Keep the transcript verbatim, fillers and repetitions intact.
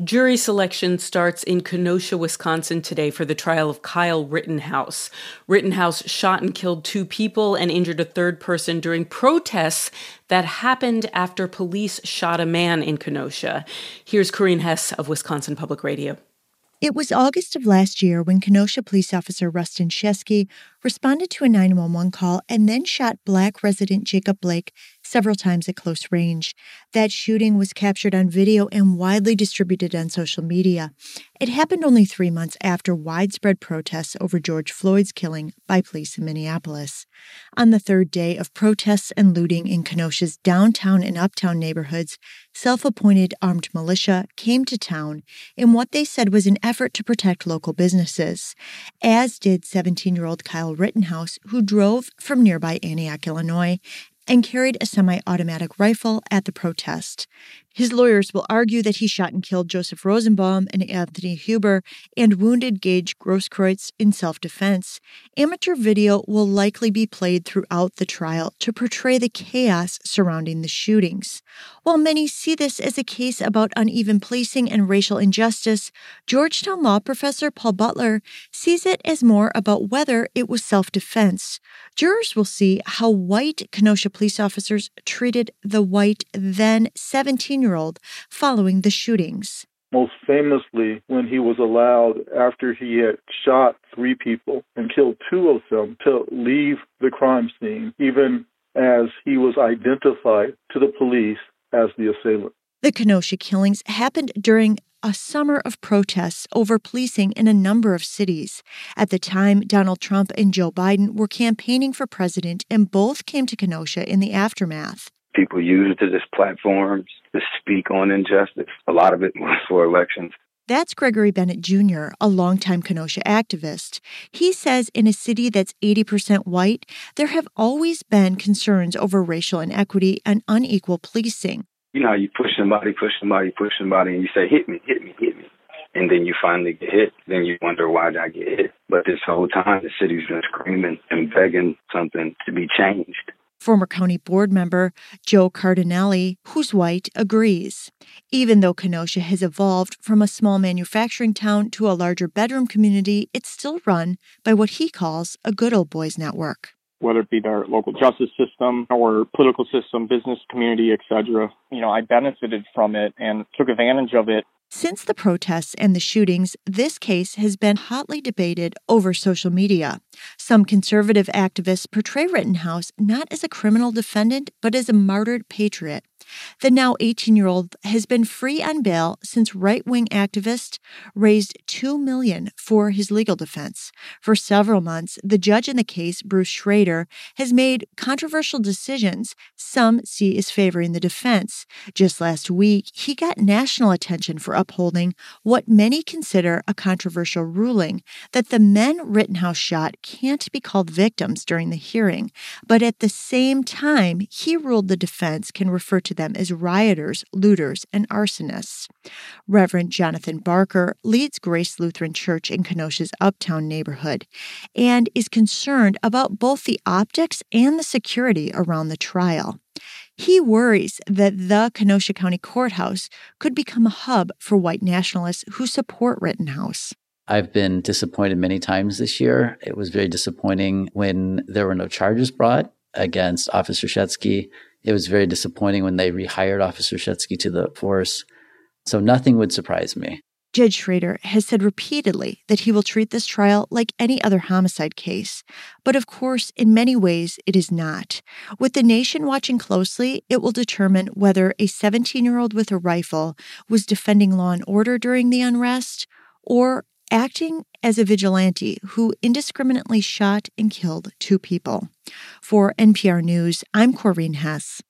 Jury selection starts in Kenosha, Wisconsin today for the trial of Kyle Rittenhouse. Rittenhouse shot and killed two people and injured a third person during protests that happened after police shot a man in Kenosha. Here's Corinne Hess of Wisconsin Public Radio. It was August of last year when Kenosha police officer Rustin Sheskey responded to a nine one one call and then shot Black resident Jacob Blake several times at close range. That shooting was captured on video and widely distributed on social media. It happened only three months after widespread protests over George Floyd's killing by police in Minneapolis. On the third day of protests and looting in Kenosha's downtown and uptown neighborhoods, self-appointed armed militia came to town in what they said was an effort to protect local businesses, as did seventeen-year-old Kyle Rittenhouse, who drove from nearby Antioch, Illinois, and carried a semi-automatic rifle at the protest. His lawyers will argue that he shot and killed Joseph Rosenbaum and Anthony Huber and wounded Gage Grosskreutz in self-defense. Amateur video will likely be played throughout the trial to portray the chaos surrounding the shootings. While many see this as a case about uneven policing and racial injustice, Georgetown law professor Paul Butler sees it as more about whether it was self-defense. Jurors will see how white Kenosha police officers treated the white, then seventeen-year-old following the shootings. Most famously, when he was allowed, after he had shot three people and killed two of them, to leave the crime scene, even as he was identified to the police as the assailant. The Kenosha killings happened during a summer of protests over policing in a number of cities. At the time, Donald Trump and Joe Biden were campaigning for president, and both came to Kenosha in the aftermath. People used it as platforms to speak on injustice. A lot of it was for elections. That's Gregory Bennett Junior, a longtime Kenosha activist. He says in a city that's eighty percent white, there have always been concerns over racial inequity and unequal policing. You know how you push somebody, push somebody, push somebody, and you say, hit me, hit me, hit me. And then you finally get hit. Then you wonder, why did I get hit? But this whole time, the city's been screaming and begging something to be changed. Former county board member Joe Cardinelli, who's white, agrees. Even though Kenosha has evolved from a small manufacturing town to a larger bedroom community, it's still run by what he calls a good old boys network. Whether it be their local justice system or political system, business community, et cetera. You know, I benefited from it and took advantage of it. Since the protests and the shootings, this case has been hotly debated over social media. Some conservative activists portray Rittenhouse not as a criminal defendant, but as a martyred patriot. The now eighteen-year-old has been free on bail since right-wing activists raised two million dollars for his legal defense. For several months, the judge in the case, Bruce Schrader, has made controversial decisions some see as favoring the defense. Just last week, he got national attention for upholding what many consider a controversial ruling, that the men Rittenhouse shot can't be called victims during the hearing. But at the same time, he ruled the defense can refer to them as rioters, looters, and arsonists. Reverend Jonathan Barker leads Grace Lutheran Church in Kenosha's uptown neighborhood and is concerned about both the optics and the security around the trial. He worries that the Kenosha County Courthouse could become a hub for white nationalists who support Rittenhouse. I've been disappointed many times this year. It was very disappointing when there were no charges brought against Officer Sheskey. It was very disappointing when they rehired Officer Sheskey to the force. So nothing would surprise me. Judge Schrader has said repeatedly that he will treat this trial like any other homicide case. But of course, in many ways, it is not. With the nation watching closely, it will determine whether a seventeen-year-old with a rifle was defending law and order during the unrest or acting as a vigilante who indiscriminately shot and killed two people. For N P R News, I'm Corinne Hess.